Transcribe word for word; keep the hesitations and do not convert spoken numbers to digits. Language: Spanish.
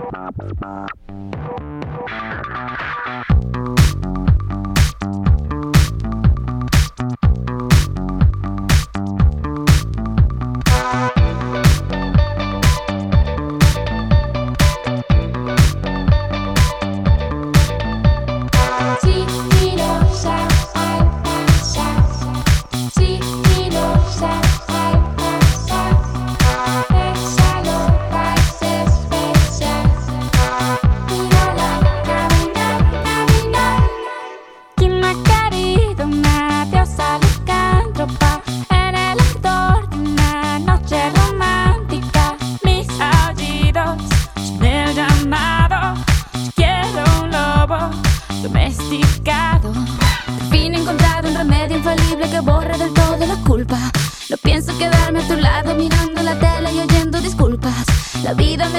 Domesticado. Por fin he encontrado un remedio infalible que borre del todo la culpa. No pienso quedarme a tu lado mirando la tele y oyendo disculpas. La vida me